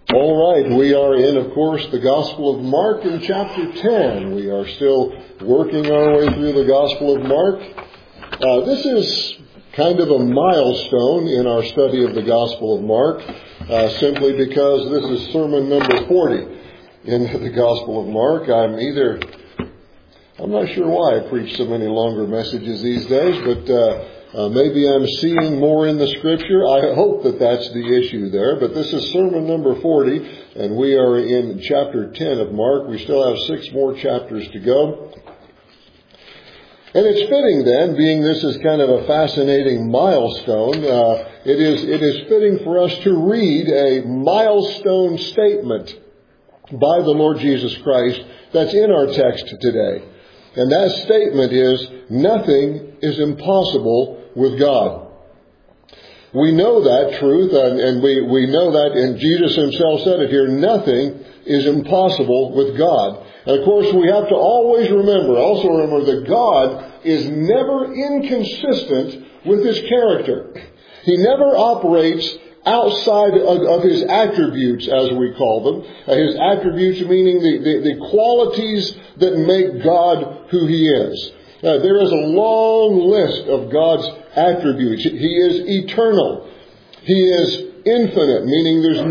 All right, we are in, of course, the Gospel of Mark in chapter 10. We are still working our way through the Gospel of Mark. This is kind of a milestone in our study of the Gospel of Mark, simply because this is sermon number 40 in the Gospel of Mark. I'm not sure why I preach so many longer messages these days, but maybe I'm seeing more in the Scripture. I hope that that's the issue there. But this is sermon number 40, and we are in chapter 10 of Mark. We still have 6 more chapters to go. And it's fitting then, being this is kind of a fascinating milestone, it is fitting for us to read a milestone statement by the Lord Jesus Christ that's in our text today. And that statement is, nothing is impossible with God. We know that truth, and we know that, and Jesus himself said it here, nothing is impossible with God. And of course, we have to always remember that God is never inconsistent with his character. He never operates outside of his attributes, as we call them. His attributes meaning the qualities that make God who he is. There is a long list of God's attributes. He is eternal. He is infinite, meaning there's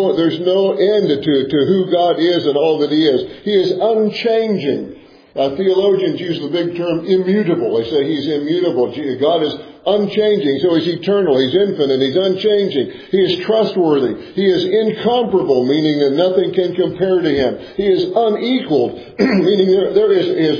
no end to who God is and all that he is. He is unchanging. Theologians use the big term immutable. They say he's immutable. God is unchanging, so he's eternal, he's infinite, he's unchanging. He is trustworthy. He is incomparable, meaning that nothing can compare to him. He is unequaled, meaning there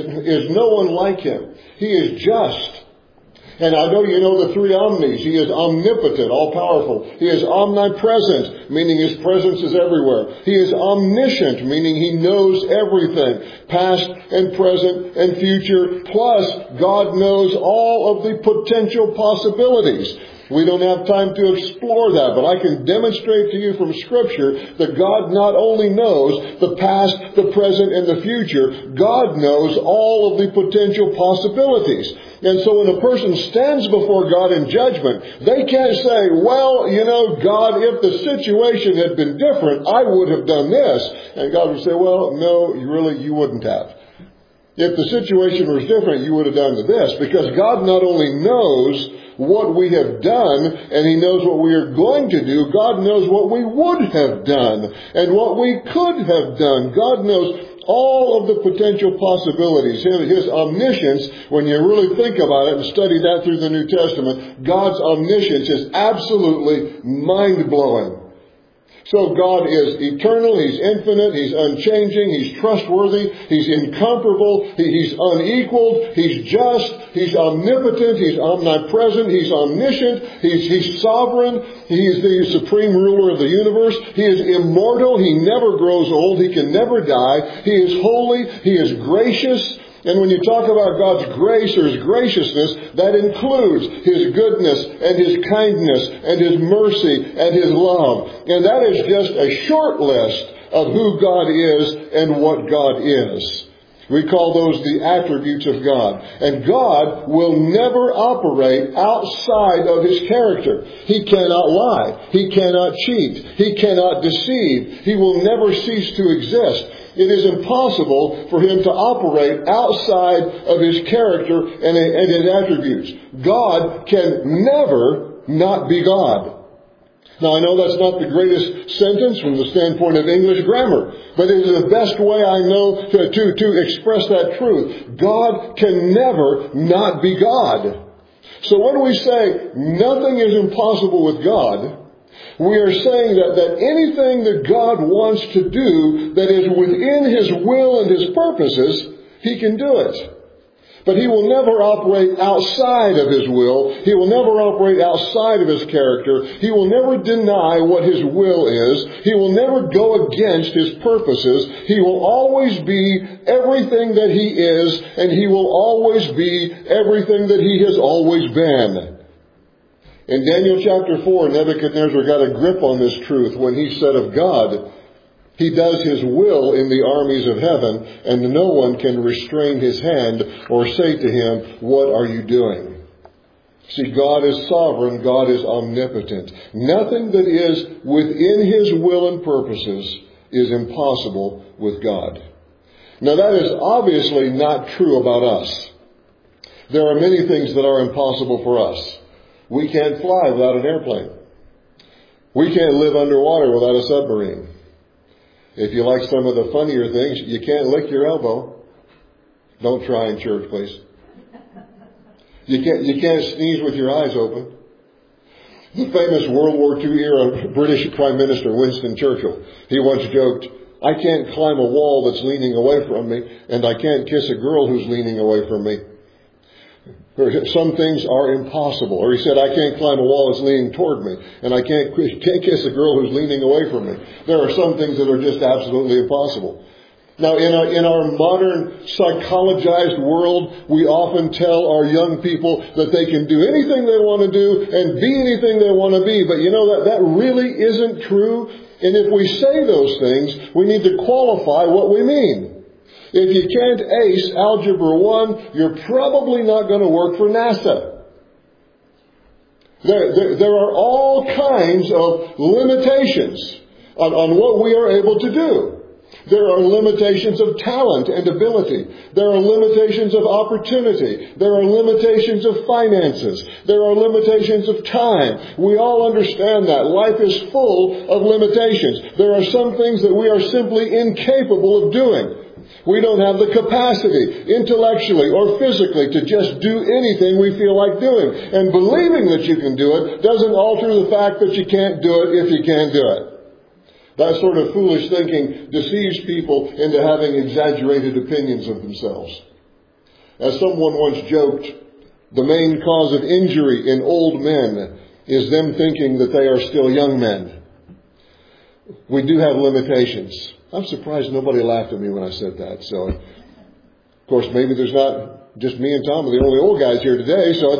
is no one like him. He is just. And I know you know the 3 omnis. He is omnipotent, all-powerful. He is omnipresent, meaning his presence is everywhere. He is omniscient, meaning he knows everything, past and present and future. Plus, God knows all of the potential possibilities. We don't have time to explore that, but I can demonstrate to you from Scripture that God not only knows the past, the present, and the future, God knows all of the potential possibilities. And so when a person stands before God in judgment, they can't say, well, God, if the situation had been different, I would have done this. And God would say, well, no, you wouldn't have. If the situation was different, you would have done this. Because God not only knows what we have done, and he knows what we are going to do, God knows what we would have done, and what we could have done. God knows all of the potential possibilities. His omniscience, when you really think about it and study that through the New Testament, God's omniscience is absolutely mind-blowing. So God is eternal, he's infinite, he's unchanging, he's trustworthy, he's incomparable, he's unequaled, he's just, he's omnipotent, he's omnipresent, he's omniscient, he's sovereign, he's the supreme ruler of the universe, he is immortal, he never grows old, he can never die, he is holy, he is gracious. And when you talk about God's grace or his graciousness, that includes his goodness and his kindness and his mercy and his love. And that is just a short list of who God is and what God is. We call those the attributes of God. And God will never operate outside of his character. He cannot lie. He cannot cheat. He cannot deceive. He will never cease to exist. It is impossible for him to operate outside of his character and his attributes. God can never not be God. Now, I know that's not the greatest sentence from the standpoint of English grammar, but it is the best way I know to express that truth. God can never not be God. So when we say nothing is impossible with God, we are saying that anything that God wants to do that is within his will and his purposes, he can do it. But he will never operate outside of his will. He will never operate outside of his character. He will never deny what his will is. He will never go against his purposes. He will always be everything that he is, and he will always be everything that he has always been. In Daniel chapter 4, Nebuchadnezzar got a grip on this truth when he said of God, he does his will in the armies of heaven, and no one can restrain his hand or say to him, what are you doing? See, God is sovereign. God is omnipotent. Nothing that is within His will and purposes is impossible with God. Now, that is obviously not true about us. There are many things that are impossible for us. We can't fly without an airplane. We can't live underwater without a submarine. If you like some of the funnier things, you can't lick your elbow. Don't try in church, please. You can't sneeze with your eyes open. The famous World War II era British Prime Minister Winston Churchill, he once joked, "I can't climb a wall that's leaning away from me, and I can't kiss a girl who's leaning away from me." Some things are impossible. Or he said, "I can't climb a wall that's leaning toward me, and I can't kiss a girl who's leaning away from me." There are some things that are just absolutely impossible. Now, in our modern psychologized world, we often tell our young people that they can do anything they want to do and be anything they want to be. But you know that really isn't true. And if we say those things, we need to qualify what we mean. If you can't ace Algebra 1, you're probably not going to work for NASA. There are all kinds of limitations on what we are able to do. There are limitations of talent and ability. There are limitations of opportunity. There are limitations of finances. There are limitations of time. We all understand that. Life is full of limitations. There are some things that we are simply incapable of doing. We don't have the capacity, intellectually or physically, to just do anything we feel like doing. And believing that you can do it doesn't alter the fact that you can't do it if you can do it. That sort of foolish thinking deceives people into having exaggerated opinions of themselves. As someone once joked, the main cause of injury in old men is them thinking that they are still young men. We do have limitations. I'm surprised nobody laughed at me when I said that. So, of course, maybe there's not just me and Tom are the only old guys here today. So,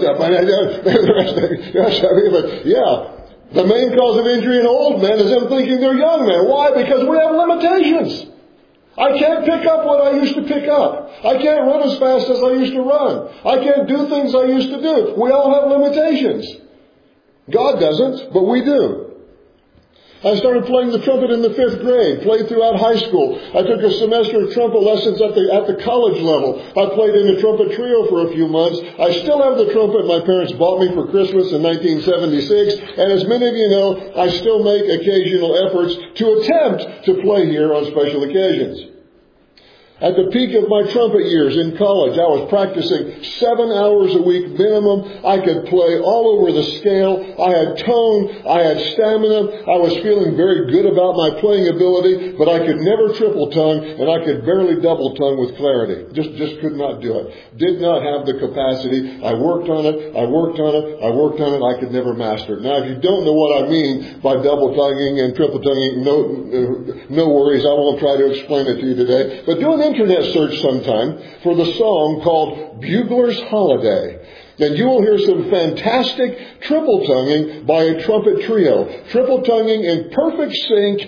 but yeah. The main cause of injury in old men is them thinking they're young men. Why? Because we have limitations. I can't pick up what I used to pick up. I can't run as fast as I used to run. I can't do things I used to do. We all have limitations. God doesn't, but we do. I started playing the trumpet in the 5th grade, played throughout high school. I took a semester of trumpet lessons at the college level. I played in a trumpet trio for a few months. I still have the trumpet my parents bought me for Christmas in 1976. And as many of you know, I still make occasional efforts to attempt to play here on special occasions. At the peak of my trumpet years in college, I was practicing 7 hours a week minimum. I could play all over the scale. I had tone. I had stamina. I was feeling very good about my playing ability, but I could never triple tongue, and I could barely double tongue with clarity. Just could not do it. Did not have the capacity. I worked on it. I could never master it. Now, if you don't know what I mean by double tonguing and triple tonguing, no worries. I won't try to explain it to you today. But do an internet search sometime for the song called Bugler's Holiday. And you will hear some fantastic triple tonguing by a trumpet trio. Triple tonguing in perfect sync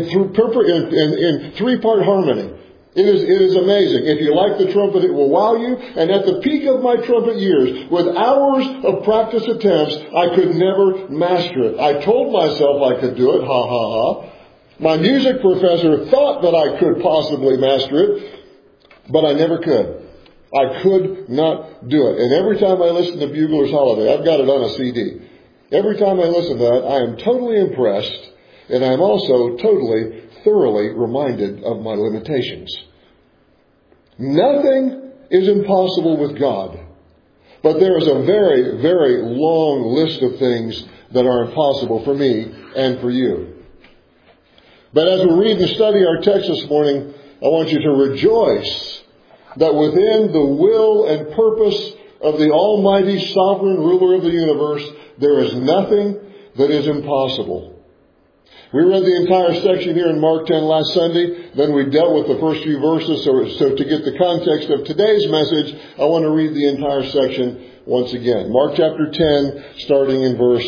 in 3-part harmony. It is amazing. If you like the trumpet, it will wow you. And at the peak of my trumpet years, with hours of practice attempts, I could never master it. I told myself I could do it. Ha ha ha. My music professor thought that I could possibly master it, but I never could. I could not do it. And every time I listen to Bugler's Holiday, I've got it on a CD. Every time I listen to that, I am totally impressed, and I'm also thoroughly reminded of my limitations. Nothing is impossible with God, but there is a very, very long list of things that are impossible for me and for you. But as we read and study our text this morning, I want you to rejoice that within the will and purpose of the Almighty Sovereign Ruler of the universe, there is nothing that is impossible. We read the entire section here in Mark 10 last Sunday. Then we dealt with the first few verses. So to get the context of today's message, I want to read the entire section once again. Mark chapter 10, starting in verse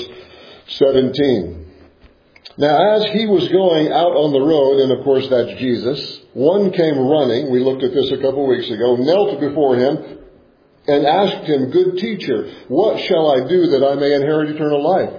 17. Now, as he was going out on the road, and of course that's Jesus, one came running. We looked at this a couple of weeks ago, knelt before him, and asked him, "Good teacher, what shall I do that I may inherit eternal life?"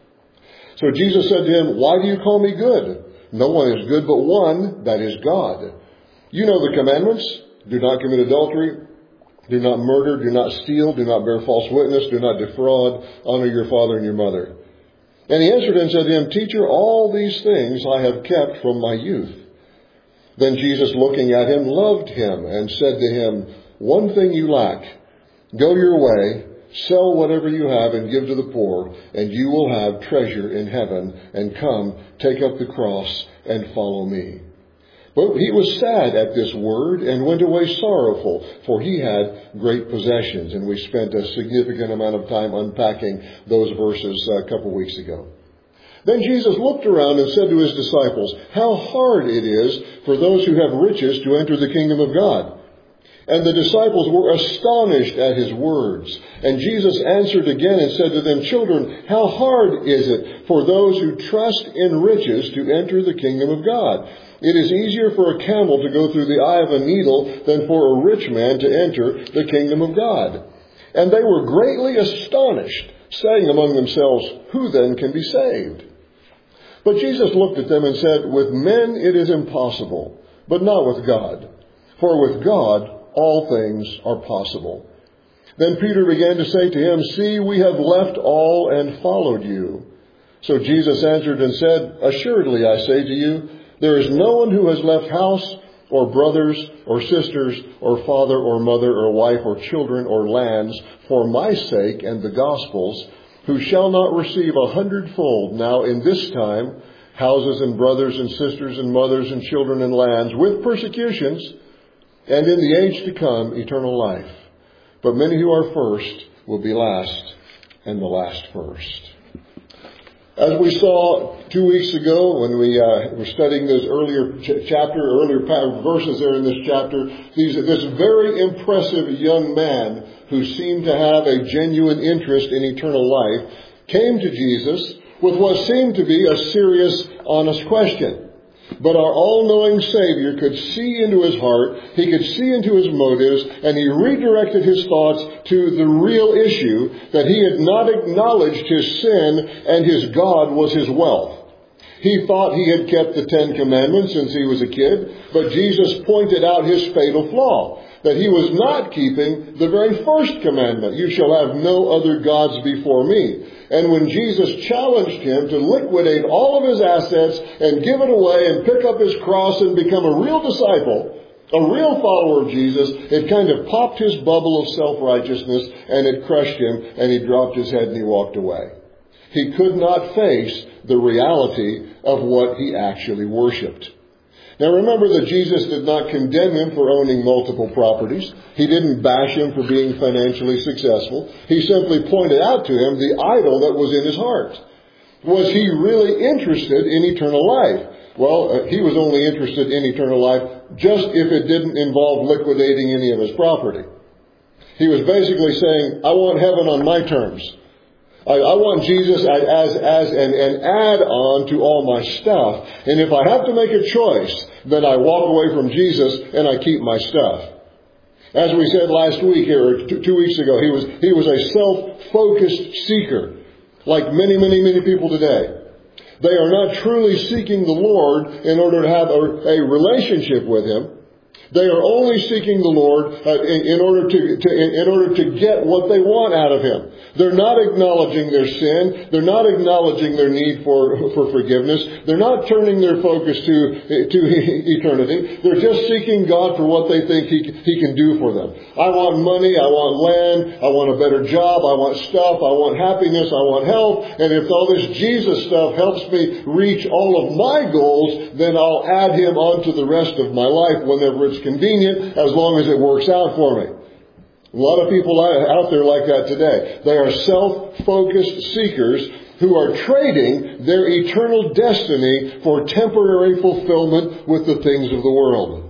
So Jesus said to him, "Why do you call me good? No one is good but one, that is God. You know the commandments. Do not commit adultery. Do not murder. Do not steal. Do not bear false witness. Do not defraud. Honor your father and your mother." And he answered and said to him, "Teacher, all these things I have kept from my youth." Then Jesus, looking at him, loved him and said to him, "One thing you lack. Go your way, sell whatever you have and give to the poor, and you will have treasure in heaven. And come, take up the cross and follow me." But he was sad at this word and went away sorrowful, for he had great possessions. And we spent a significant amount of time unpacking those verses a couple weeks ago. Then Jesus looked around and said to his disciples, "How hard it is for those who have riches to enter the kingdom of God." And the disciples were astonished at his words. And Jesus answered again and said to them, "Children, how hard is it for those who trust in riches to enter the kingdom of God? It is easier for a camel to go through the eye of a needle than for a rich man to enter the kingdom of God." And they were greatly astonished, saying among themselves, "Who then can be saved?" But Jesus looked at them and said, "With men it is impossible, but not with God. For with God all things are possible." Then Peter began to say to him, "See, we have left all and followed you." So Jesus answered and said, "Assuredly I say to you, there is no one who has left house or brothers or sisters or father or mother or wife or children or lands for my sake and the gospel's, who shall not receive 100-fold now in this time houses and brothers and sisters and mothers and children and lands with persecutions, and in the age to come eternal life. But many who are first will be last, and the last first." As we saw 2 weeks ago when we were studying those earlier verses there in this chapter, this very impressive young man who seemed to have a genuine interest in eternal life came to Jesus with what seemed to be a serious, honest question. But our all-knowing Savior could see into his heart, he could see into his motives, and he redirected his thoughts to the real issue, that he had not acknowledged his sin and his God was his wealth. He thought he had kept the 10 Commandments since he was a kid, but Jesus pointed out his fatal flaw, that he was not keeping the very first commandment, "You shall have no other gods before me." And when Jesus challenged him to liquidate all of his assets and give it away and pick up his cross and become a real disciple, a real follower of Jesus, it kind of popped his bubble of self-righteousness and it crushed him, and he dropped his head and he walked away. He could not face the reality of what he actually worshipped. Now remember that Jesus did not condemn him for owning multiple properties. He didn't bash him for being financially successful. He simply pointed out to him the idol that was in his heart. Was he really interested in eternal life? Well, he was only interested in eternal life just if it didn't involve liquidating any of his property. He was basically saying, "I want heaven on my terms. I want Jesus as an add-on to all my stuff. And if I have to make a choice, then I walk away from Jesus and I keep my stuff." As we said last week here, or 2 weeks ago, he was a self-focused seeker, like many, many, many people today. They are not truly seeking the Lord in order to have a relationship with him. They are only seeking the Lord in order to get what they want out of him. They're not acknowledging their sin. They're not acknowledging their need for forgiveness. They're not turning their focus to eternity. They're just seeking God for what they think He can do for them. I want money. I want land. I want a better job. I want stuff. I want happiness. I want health. And if all this Jesus stuff helps me reach all of my goals, then I'll add Him onto the rest of my life whenever it's convenient, as long as it works out for me. A lot of people out there like that today. They are self-focused seekers who are trading their eternal destiny for temporary fulfillment with the things of the world.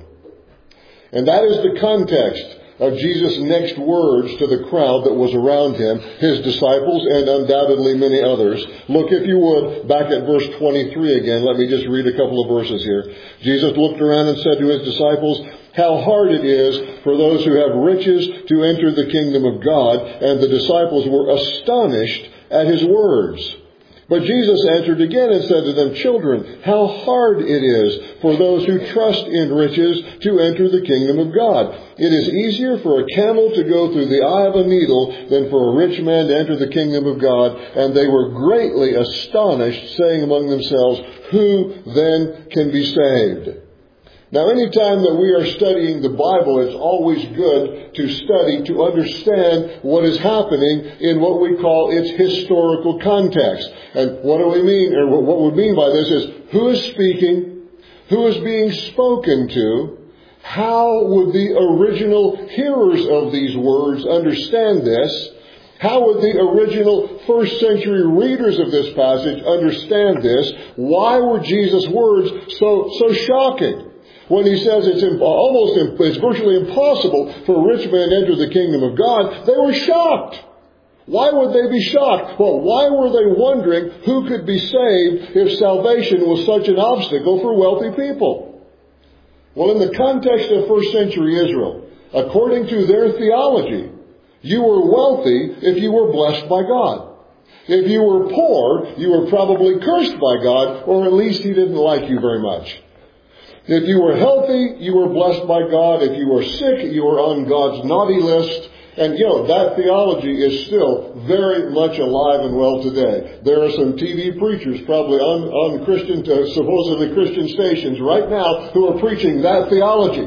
And that is the context of Jesus' next words to the crowd that was around him, his disciples, and undoubtedly many others. Look, if you would, back at verse 23 again. Let me just read a couple of verses here. Jesus looked around and said to his disciples, how hard it is for those who have riches to enter the kingdom of God. And the disciples were astonished at his words. But Jesus answered again and said to them, children, how hard it is for those who trust in riches to enter the kingdom of God. It is easier for a camel to go through the eye of a needle than for a rich man to enter the kingdom of God. And they were greatly astonished, saying among themselves, who then can be saved? Now, anytime that we are studying the Bible, it's always good to study to understand what is happening in what we call its historical context. And what do we mean, or what we mean by this is, who is speaking, who is being spoken to, how would the original hearers of these words understand this? How would the original first century readers of this passage understand this? Why were Jesus' words so shocking? When he says it's virtually impossible for a rich man to enter the kingdom of God, they were shocked. Why would they be shocked? Well, why were they wondering who could be saved if salvation was such an obstacle for wealthy people? Well, in the context of first century Israel, according to their theology, you were wealthy if you were blessed by God. If you were poor, you were probably cursed by God, or at least he didn't like you very much. If you were healthy, you were blessed by God. If you were sick, you were on God's naughty list. And that theology is still very much alive and well today. There are some TV preachers probably on Christian, supposedly Christian stations right now who are preaching that theology.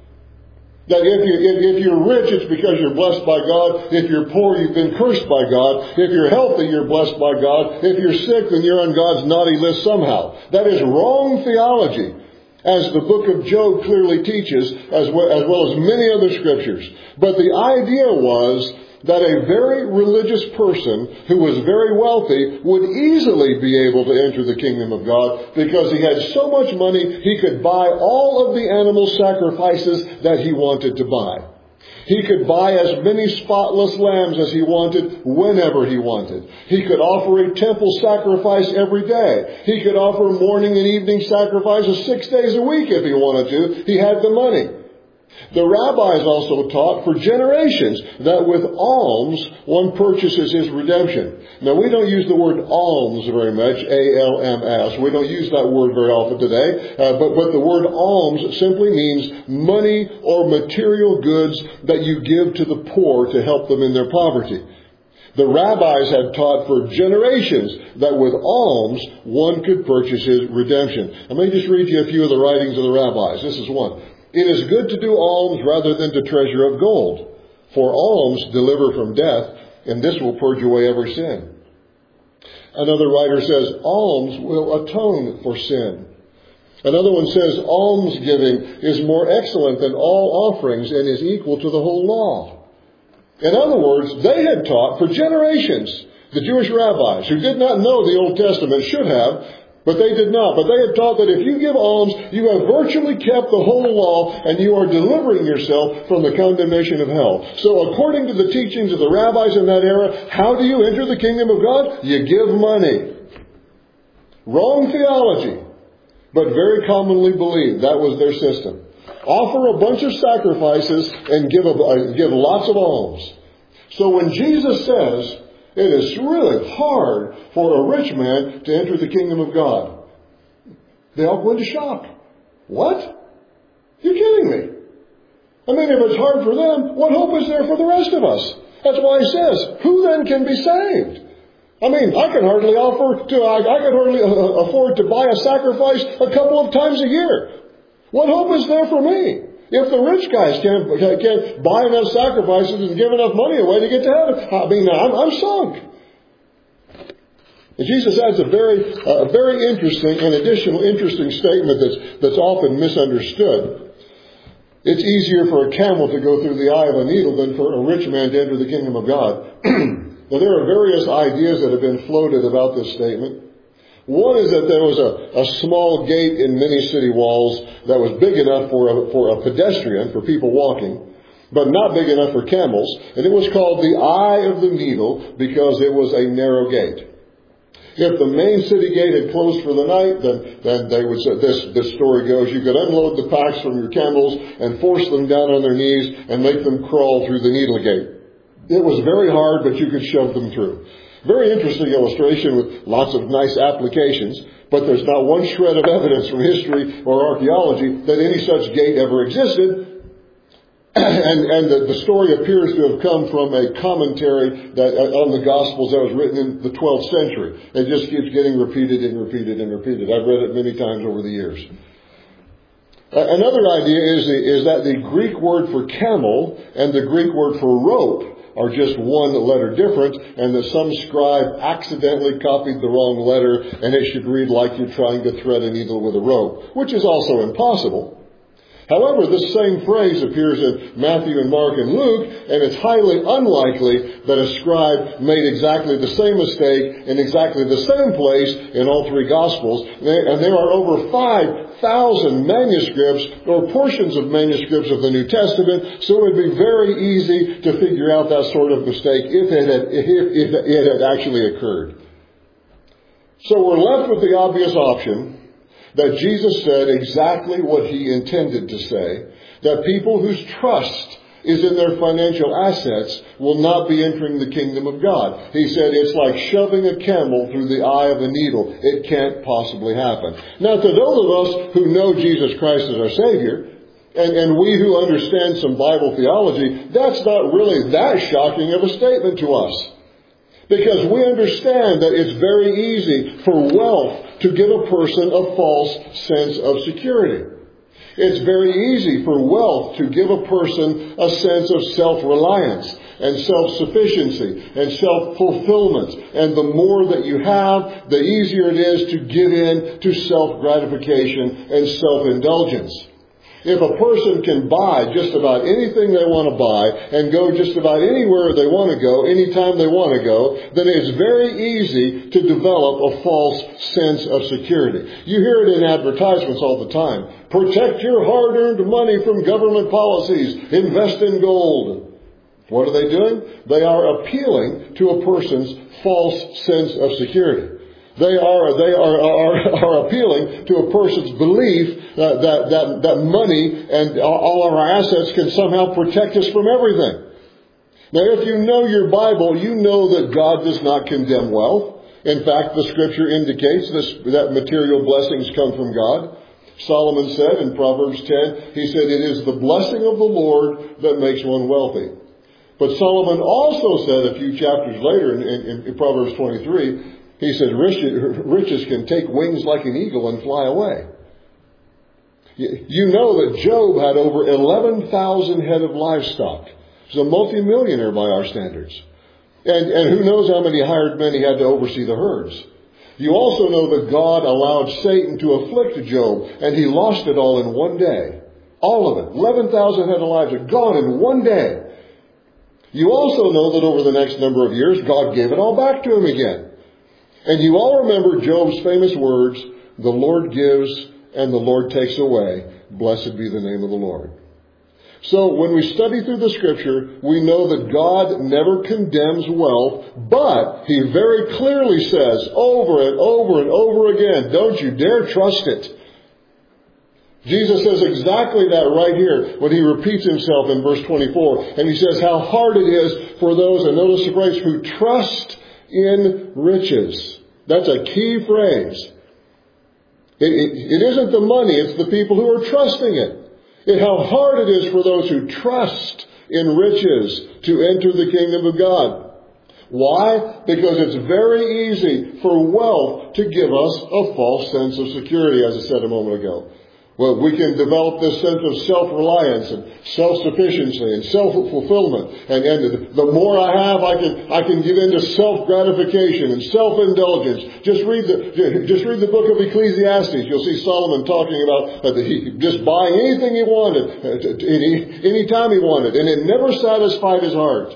That if you're rich, it's because you're blessed by God. If you're poor, you've been cursed by God. If you're healthy, you're blessed by God. If you're sick, then you're on God's naughty list somehow. That is wrong theology, as the book of Job clearly teaches, as well as many other scriptures. But the idea was that a very religious person who was very wealthy would easily be able to enter the kingdom of God because he had so much money he could buy all of the animal sacrifices that he wanted to buy. He could buy as many spotless lambs as he wanted, whenever he wanted. He could offer a temple sacrifice every day. He could offer morning and evening sacrifices 6 days a week if he wanted to. He had the money. The rabbis also taught for generations that with alms, one purchases his redemption. Now, we don't use the word alms very much, A-L-M-S. We don't use that word very often today. But the word alms simply means money or material goods that you give to the poor to help them in their poverty. The rabbis had taught for generations that with alms, one could purchase his redemption. Let me just read you a few of the writings of the rabbis. This is one. It is good to do alms rather than to treasure of gold, for alms deliver from death, and this will purge away every sin. Another writer says, alms will atone for sin. Another one says, almsgiving is more excellent than all offerings and is equal to the whole law. In other words, they had taught for generations, the Jewish rabbis, who did not know the Old Testament, should have, but they did not. But they had taught that if you give alms, you have virtually kept the whole law and you are delivering yourself from the condemnation of hell. So according to the teachings of the rabbis in that era, how do you enter the kingdom of God? You give money. Wrong theology, but very commonly believed. That was their system. Offer a bunch of sacrifices and give lots of alms. So when Jesus says, it is really hard for a rich man to enter the kingdom of God, they all go into shock. What? You're kidding me. I mean, if it's hard for them, what hope is there for the rest of us? That's why he says, who then can be saved? I mean, I could hardly afford to buy a sacrifice a couple of times a year. What hope is there for me? If the rich guys can't buy enough sacrifices and give enough money away to get to heaven, I mean, I'm sunk. And Jesus adds a very interesting and additional interesting statement that's often misunderstood. It's easier for a camel to go through the eye of a needle than for a rich man to enter the kingdom of God. Now, there are various ideas that have been floated about this statement. One is that there was a small gate in many city walls that was big enough for a pedestrian, for people walking, but not big enough for camels. And it was called the Eye of the Needle because it was a narrow gate. If the main city gate had closed for the night, then they would say, this story goes, you could unload the packs from your camels and force them down on their knees and make them crawl through the needle gate. It was very hard, but you could shove them through. Very interesting illustration with lots of nice applications, but there's not one shred of evidence from history or archaeology that any such gate ever existed. And the story appears to have come from a commentary on the Gospels that was written in the 12th century. It just keeps getting repeated and repeated and repeated. I've read it many times over the years. Another idea is that the Greek word for camel and the Greek word for rope are just one letter different, and that some scribe accidentally copied the wrong letter, and it should read like you're trying to thread a needle with a rope, which is also impossible. However, this same phrase appears in Matthew and Mark and Luke, and it's highly unlikely that a scribe made exactly the same mistake in exactly the same place in all three Gospels. And there are over 5,000 manuscripts or portions of manuscripts of the New Testament, so it would be very easy to figure out that sort of mistake if it had actually occurred. So we're left with the obvious option that Jesus said exactly what he intended to say, that people whose trust is in their financial assets will not be entering the kingdom of God. He said it's like shoving a camel through the eye of a needle. It can't possibly happen. Now, to those of us who know Jesus Christ as our Savior, and we who understand some Bible theology, that's not really that shocking of a statement to us. Because we understand that it's very easy for wealth to give a person a false sense of security. It's very easy for wealth to give a person a sense of self-reliance and self-sufficiency and self-fulfillment. And the more that you have, the easier it is to give in to self-gratification and self-indulgence. If a person can buy just about anything they want to buy and go just about anywhere they want to go, anytime they want to go, then it's very easy to develop a false sense of security. You hear it in advertisements all the time. Protect your hard-earned money from government policies. Invest in gold. What are they doing? They are appealing to a person's false sense of security. They are appealing to a person's belief that money and all of our assets can somehow protect us from everything. Now, if you know your Bible, you know that God does not condemn wealth. In fact, the Scripture indicates that material blessings come from God. Solomon said in Proverbs 10, he said, "It is the blessing of the Lord that makes one wealthy." But Solomon also said a few chapters later in Proverbs 23, he said, riches can take wings like an eagle and fly away. You know that Job had over 11,000 head of livestock. He's a multimillionaire by our standards. And who knows how many hired men he had to oversee the herds. You also know that God allowed Satan to afflict Job, and he lost it all in one day. All of it. 11,000 head of livestock gone in one day. You also know that over the next number of years, God gave it all back to him again. And you all remember Job's famous words, "The Lord gives and the Lord takes away. Blessed be the name of the Lord." So when we study through the Scripture, we know that God never condemns wealth, but he very clearly says over and over and over again, don't you dare trust it. Jesus says exactly that right here when he repeats himself in verse 24. And he says how hard it is for those, and notice the phrase, who trust in riches. That's a key phrase. It isn't the money, it's the people who are trusting it. How hard it is for those who trust in riches to enter the kingdom of God. Why? Because it's very easy for wealth to give us a false sense of security, as I said a moment ago. Well, we can develop this sense of self-reliance and self-sufficiency and self-fulfillment. And the more I have, I can give into self-gratification and self-indulgence. Just read the book of Ecclesiastes. You'll see Solomon talking about just buying anything he wanted, any time he wanted. And it never satisfied his heart.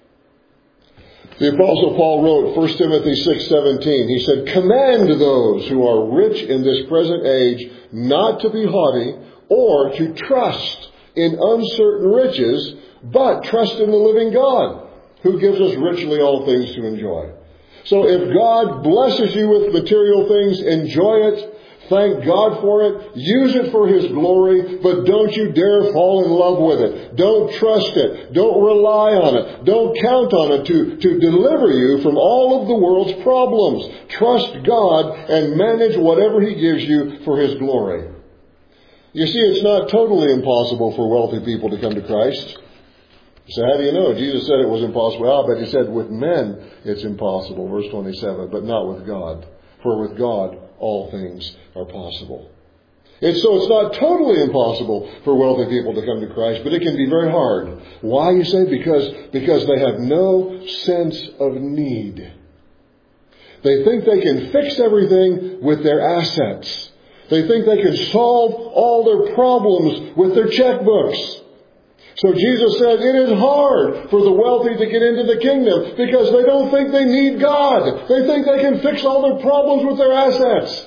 The Apostle Paul wrote, 1 Timothy 6:17, he said, "Command those who are rich in this present age not to be haughty or to trust in uncertain riches, but trust in the living God, who gives us richly all things to enjoy." So if God blesses you with material things, enjoy it. Thank God for it. Use it for His glory, but don't you dare fall in love with it. Don't trust it. Don't rely on it. Don't count on it to deliver you from all of the world's problems. Trust God and manage whatever He gives you for His glory. You see, it's not totally impossible for wealthy people to come to Christ. You say, how do you know? Jesus said it was impossible. But He said with men it's impossible, verse 27, but not with God. For with God all things are possible. And so it's not totally impossible for wealthy people to come to Christ, but it can be very hard. Why, you say? Because they have no sense of need. They think they can fix everything with their assets. They think they can solve all their problems with their checkbooks. So Jesus said it is hard for the wealthy to get into the kingdom because they don't think they need God. They think they can fix all their problems with their assets.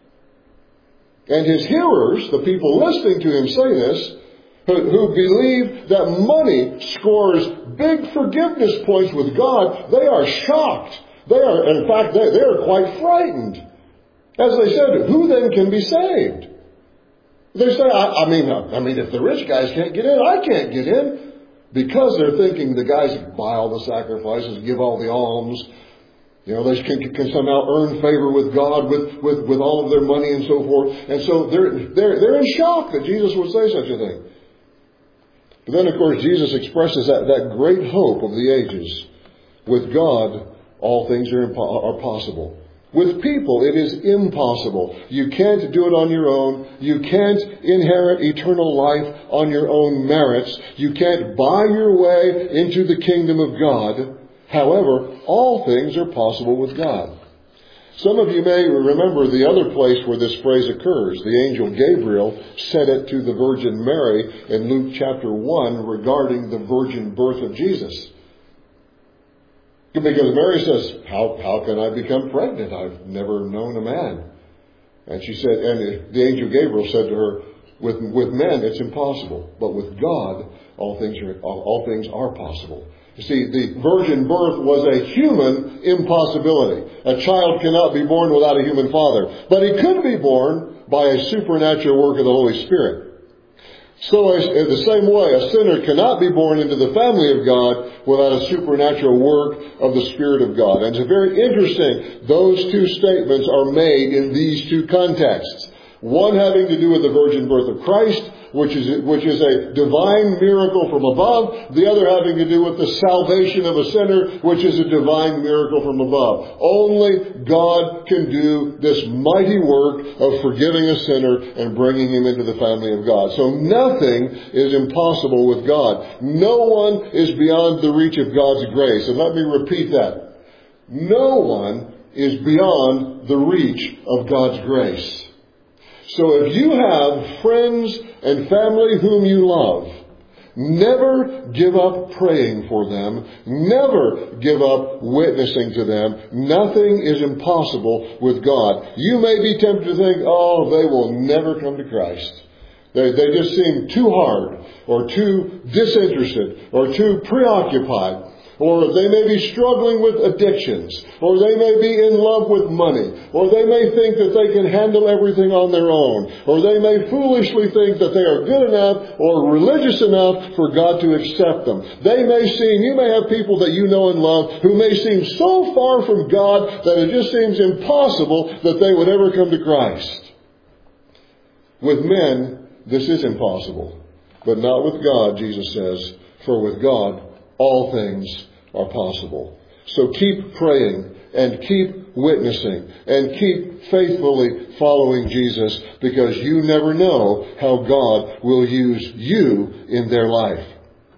And His hearers, the people listening to Him say this, who believe that money scores big forgiveness points with God, they are shocked. They are quite frightened. As they said, who then can be saved? They say, I mean, if the rich guys can't get in, I can't get in. Because they're thinking the guys who buy all the sacrifices, give all the alms, they can somehow earn favor with God with all of their money and so forth. And so they're in shock that Jesus would say such a thing. But then, of course, Jesus expresses that great hope of the ages. With God, all things are possible. With people, it is impossible. You can't do it on your own. You can't inherit eternal life on your own merits. You can't buy your way into the kingdom of God. However, all things are possible with God. Some of you may remember the other place where this phrase occurs. The angel Gabriel said it to the Virgin Mary in Luke chapter 1 regarding the virgin birth of Jesus. Because Mary says, how can I become pregnant? I've never known a man. And she said, and the angel Gabriel said to her, with men it's impossible, but with God all things are possible. You see, the virgin birth was a human impossibility. A child cannot be born without a human father, but he could be born by a supernatural work of the Holy Spirit. So in the same way, a sinner cannot be born into the family of God without a supernatural work of the Spirit of God. And it's very interesting, those two statements are made in these two contexts. One having to do with the virgin birth of Christ, which is a divine miracle from above. The other having to do with the salvation of a sinner, which is a divine miracle from above. Only God can do this mighty work of forgiving a sinner and bringing him into the family of God. So nothing is impossible with God. No one is beyond the reach of God's grace. And let me repeat that. No one is beyond the reach of God's grace. So if you have friends and family whom you love, never give up praying for them. Never give up witnessing to them. Nothing is impossible with God. You may be tempted to think, they will never come to Christ. They just seem too hard or too disinterested or too preoccupied. Or they may be struggling with addictions, or they may be in love with money, or they may think that they can handle everything on their own, or they may foolishly think that they are good enough or religious enough for God to accept them. You may have people that you know and love who may seem so far from God that it just seems impossible that they would ever come to Christ. With men, this is impossible, but not with God, Jesus says, for with God, all things are possible. So keep praying and keep witnessing and keep faithfully following Jesus, because you never know how God will use you in their life.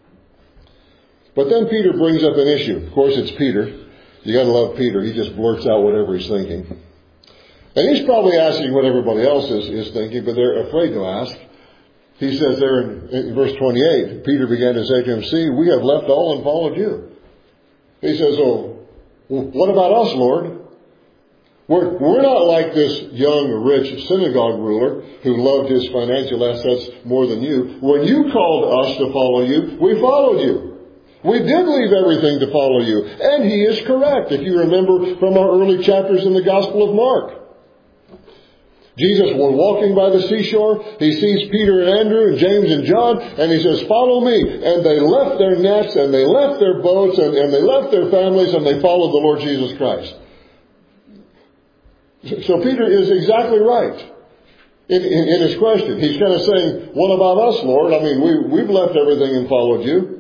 But then Peter brings up an issue. Of course, it's Peter. You got to love Peter. He just blurts out whatever he's thinking. And he's probably asking what everybody else is thinking, but they're afraid to ask. He says there in verse 28, Peter began to say to him, "See, we have left all and followed you." He says, what about us, Lord? We're not like this young, rich synagogue ruler who loved his financial assets more than you. When you called us to follow you, we followed you. We did leave everything to follow you. And he is correct, if you remember from our early chapters in the Gospel of Mark. Jesus was walking by the seashore. He sees Peter and Andrew and James and John, and he says, "Follow me." And they left their nets, and they left their boats, and they left their families, and they followed the Lord Jesus Christ. So Peter is exactly right in his question. He's kind of saying, "What about us, Lord? I mean, we've left everything and followed you.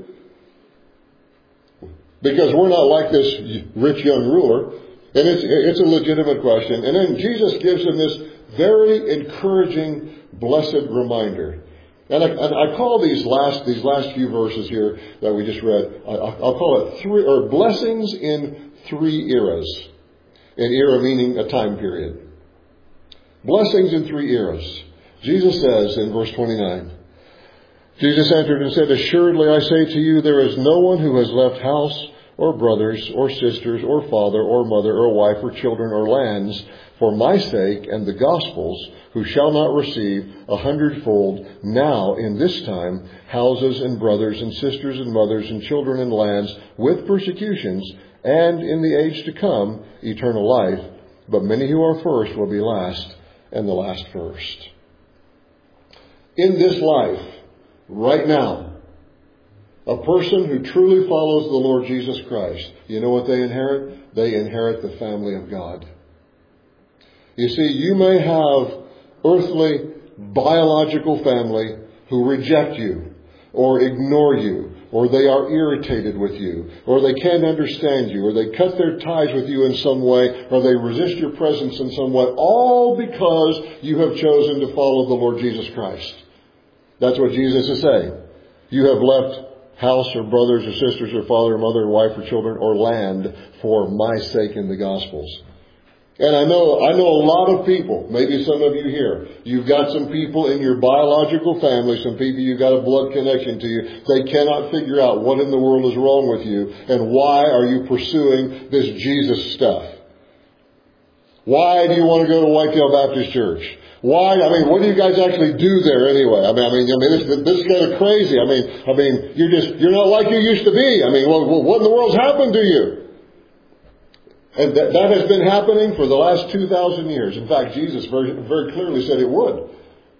Because we're not like this rich young ruler." And it's a legitimate question. And then Jesus gives him this very encouraging, blessed reminder. And I call these last few verses here that we just read, I'll call it blessings in 3 eras. An era meaning a time period. Blessings in 3 eras. Jesus says in verse 29, Jesus answered and said, "Assuredly I say to you, there is no one who has left house or brothers or sisters or father or mother or wife or children or lands for my sake and the gospel's, who shall not receive 100-fold now in this time houses and brothers and sisters and mothers and children and lands with persecutions, and in the age to come eternal life. But many who are first will be last, and the last first." In this life, right now, a person who truly follows the Lord Jesus Christ, you know what they inherit? They inherit the family of God. You see, you may have earthly, biological family who reject you, or ignore you, or they are irritated with you, or they can't understand you, or they cut their ties with you in some way, or they resist your presence in some way, all because you have chosen to follow the Lord Jesus Christ. That's what Jesus is saying. You have left house or brothers or sisters or father or mother or wife or children or land for my sake in the Gospels. And I know a lot of people, maybe some of you here, you've got some people in your biological family, some people you've got a blood connection to you, they cannot figure out what in the world is wrong with you and why are you pursuing this Jesus stuff. Why do you want to go to Whitetail Baptist Church? Why? I mean, what do you guys actually do there anyway? I mean, this is kind of crazy. I mean, you're not like you used to be. I mean, well, what in the world's happened to you? And that has been happening for the last 2,000 years. In fact, Jesus very, very clearly said it would.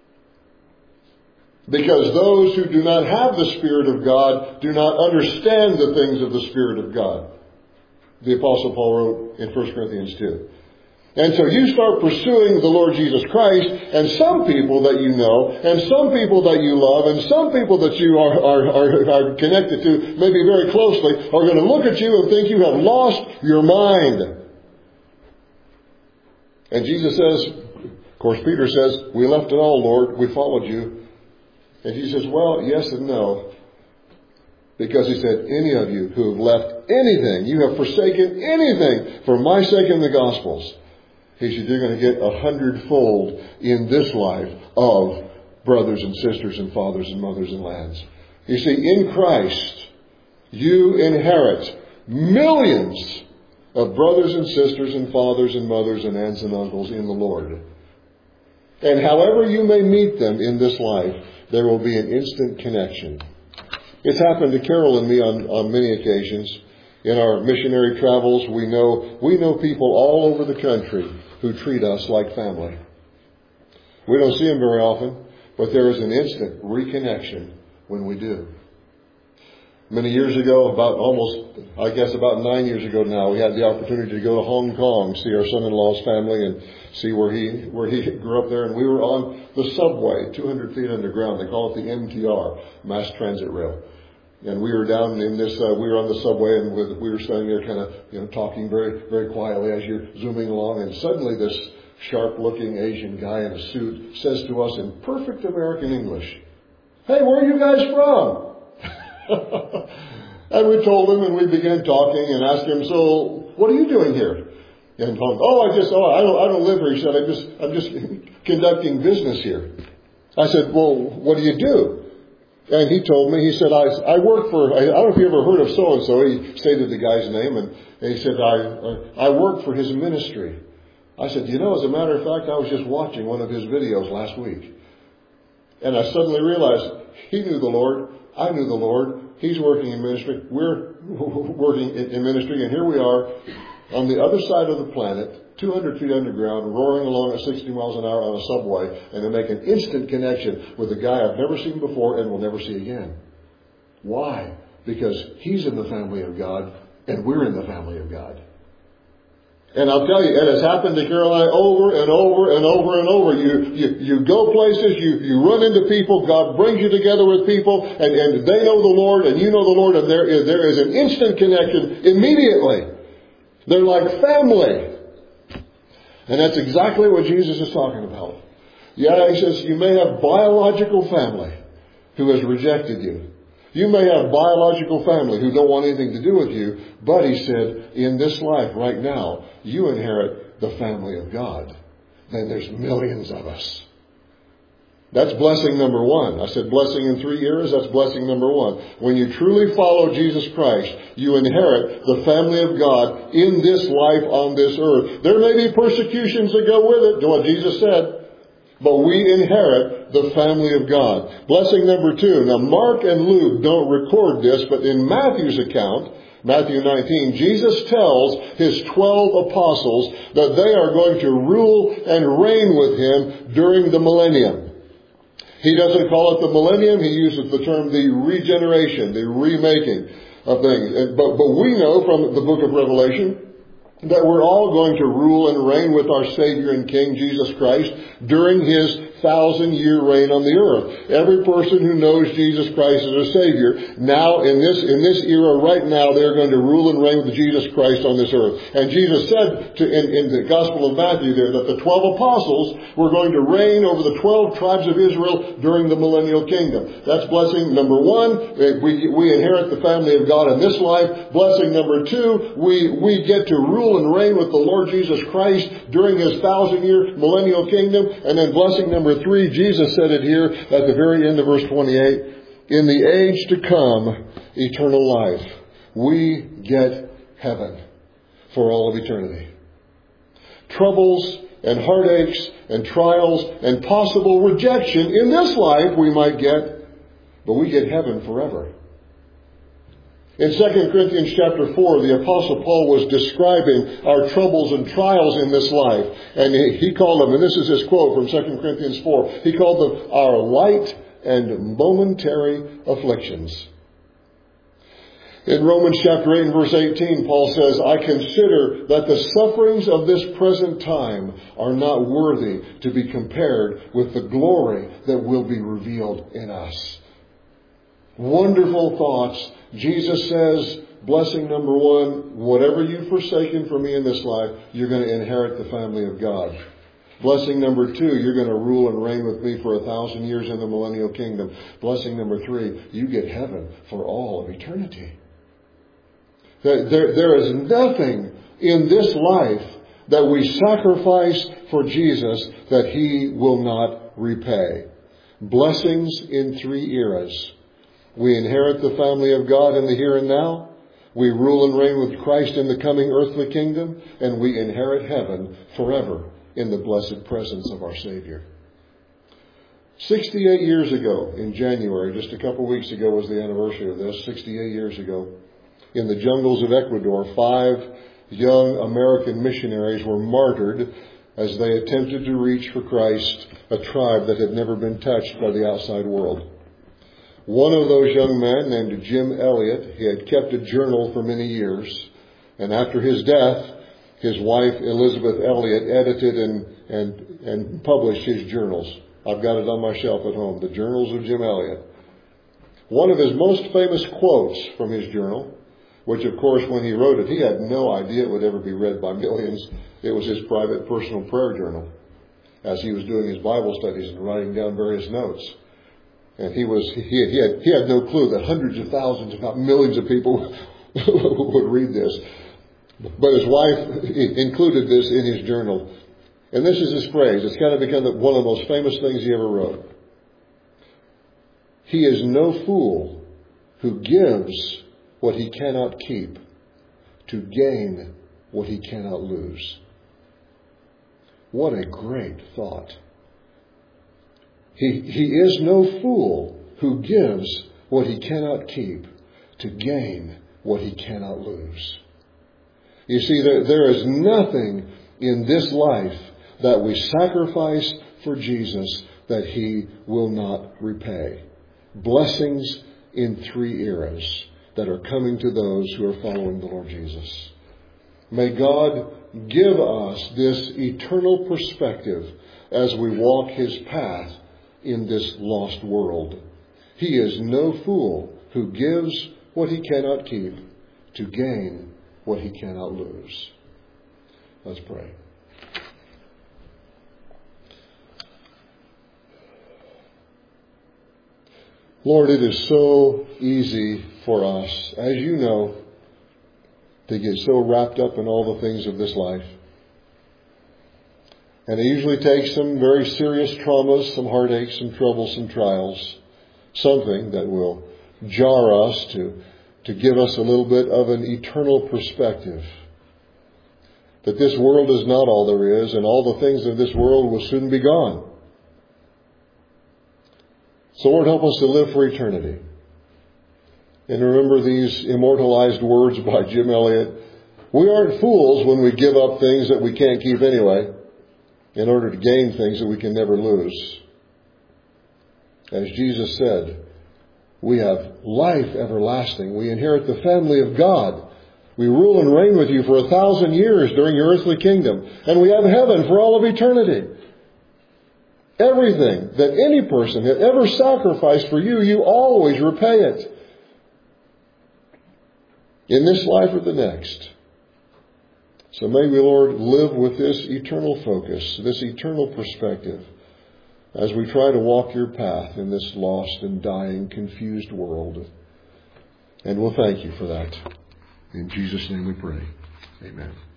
Because those who do not have the Spirit of God do not understand the things of the Spirit of God. The Apostle Paul wrote in 1 Corinthians 2. And so you start pursuing the Lord Jesus Christ, and some people that you know, and some people that you love, and some people that you are connected to, maybe very closely, are going to look at you and think you have lost your mind. And Jesus says, of course Peter says, "We left it all, Lord, we followed you." And he says, well, yes and no. Because he said, any of you who have left anything, you have forsaken anything for my sake in the Gospels, he said, you're going to get 100-fold in this life of brothers and sisters and fathers and mothers and lands. You see, in Christ, you inherit millions of brothers and sisters and fathers and mothers and aunts and uncles in the Lord. And however you may meet them in this life, there will be an instant connection. It's happened to Carol and me on many occasions. In our missionary travels, we know people all over the country who treat us like family. We don't see them very often, but there is an instant reconnection when we do. Many years ago, about 9 years ago now, we had the opportunity to go to Hong Kong, see our son-in-law's family and see where he grew up there. And we were on the subway, 200 feet underground. They call it the MTR, Mass Transit Rail. And we were down in this, we were on the subway and we were standing there kind of, talking very, very quietly as you're zooming along. And suddenly this sharp-looking Asian guy in a suit says to us in perfect American English, "Hey, where are you guys from?" And we told him and we began talking and asked him, "So what are you doing here?" And he told him, I don't live here. He said, I'm just conducting business here. I said, "Well, what do you do?" And he told me, he said, I work for, I don't know if you ever heard of so-and-so. He stated the guy's name, and he said, I work for his ministry. I said, as a matter of fact, I was just watching one of his videos last week. And I suddenly realized he knew the Lord, I knew the Lord, He's working in ministry. We're working in ministry. And here we are on the other side of the planet, 200 feet underground, roaring along at 60 miles an hour on a subway, and to make an instant connection with a guy I've never seen before and will never see again. Why? Because he's in the family of God, and we're in the family of God. And I'll tell you, it has happened to Caroline over and over and over and over. You go places, you run into people, God brings you together with people, and they know the Lord, and you know the Lord, and there is an instant connection immediately. They're like family. And that's exactly what Jesus is talking about. Yeah, he says, you may have biological family who has rejected you. You may have biological family who don't want anything to do with you, but he said, in this life right now, you inherit the family of God. Then there's millions of us. That's blessing number one. I said blessing in 3 areas. That's blessing number one. When you truly follow Jesus Christ, you inherit the family of God in this life on this earth. There may be persecutions that go with it, to what Jesus said. But we inherit the family of God. Blessing number two. Now, Mark and Luke don't record this, but in Matthew's account, Matthew 19, Jesus tells his 12 apostles that they are going to rule and reign with him during the millennium. He doesn't call it the millennium. He uses the term the regeneration, the remaking of things. But we know from the book of Revelation that we're all going to rule and reign with our Savior and King, Jesus Christ, during his 1,000-year reign on the earth. Every person who knows Jesus Christ as a Savior, now in this era right now, they're going to rule and reign with Jesus Christ on this earth. And Jesus said in the Gospel of Matthew there that the 12 apostles were going to reign over the 12 tribes of Israel during the millennial kingdom. That's blessing number one. We inherit the family of God in this life. Blessing number two, we get to rule and reign with the Lord Jesus Christ during his 1,000-year millennial kingdom. And then blessing number three, Jesus said it here at the very end of verse 28. In the age to come, eternal life. We get heaven for all of eternity. Troubles and heartaches and trials and possible rejection in this life we might get, but we get heaven forever. In 2 Corinthians chapter 4, the Apostle Paul was describing our troubles and trials in this life. And he called them, and this is his quote from 2 Corinthians 4, he called them our light and momentary afflictions. In Romans chapter 8 and verse 18, Paul says, I consider that the sufferings of this present time are not worthy to be compared with the glory that will be revealed in us. Wonderful thoughts. Jesus says, blessing number one, whatever you've forsaken for me in this life, you're going to inherit the family of God. Blessing number two, you're going to rule and reign with me for 1,000 years in the millennial kingdom. Blessing number three, you get heaven for all of eternity. There is nothing in this life that we sacrifice for Jesus that he will not repay. Blessings in 3 eras. We inherit the family of God in the here and now. We rule and reign with Christ in the coming earthly kingdom. And we inherit heaven forever in the blessed presence of our Savior. 68 years ago in January, just a couple weeks ago was the anniversary of this, 68 years ago, in the jungles of Ecuador, 5 young American missionaries were martyred as they attempted to reach for Christ a tribe that had never been touched by the outside world. One of those young men, named Jim Elliot, he had kept a journal for many years. And after his death, his wife, Elizabeth Elliot, edited and published his journals. I've got it on my shelf at home, the Journals of Jim Elliot. One of his most famous quotes from his journal, which of course when he wrote it, he had no idea it would ever be read by millions. It was his private personal prayer journal as he was doing his Bible studies and writing down various notes. And he had no clue that hundreds of thousands, if not millions of people would read this. But his wife included this in his journal. And this is his phrase. It's kind of become one of the most famous things he ever wrote. He is no fool who gives what he cannot keep to gain what he cannot lose. What a great thought. He is no fool who gives what he cannot keep to gain what he cannot lose. You see, there is nothing in this life that we sacrifice for Jesus that he will not repay. Blessings in 3 eras that are coming to those who are following the Lord Jesus. May God give us this eternal perspective as we walk his path in this lost world. He is no fool who gives what he cannot keep to gain what he cannot lose. Let's pray. Lord, it is so easy for us, as you know, to get so wrapped up in all the things of this life. And it usually takes some very serious traumas, some heartaches, some troubles, some trials, something that will jar us to give us a little bit of an eternal perspective. That this world is not all there is, and all the things of this world will soon be gone. So Lord, help us to live for eternity. And remember these immortalized words by Jim Elliot. We aren't fools when we give up things that we can't keep anyway, in order to gain things that we can never lose. As Jesus said, we have life everlasting. We inherit the family of God. We rule and reign with you for 1,000 years during your earthly kingdom. And we have heaven for all of eternity. Everything that any person had ever sacrificed for you, you always repay it. In this life or the next. So may we, Lord, live with this eternal focus, this eternal perspective, as we try to walk your path in this lost and dying, confused world. And we'll thank you for that. In Jesus' name we pray. Amen.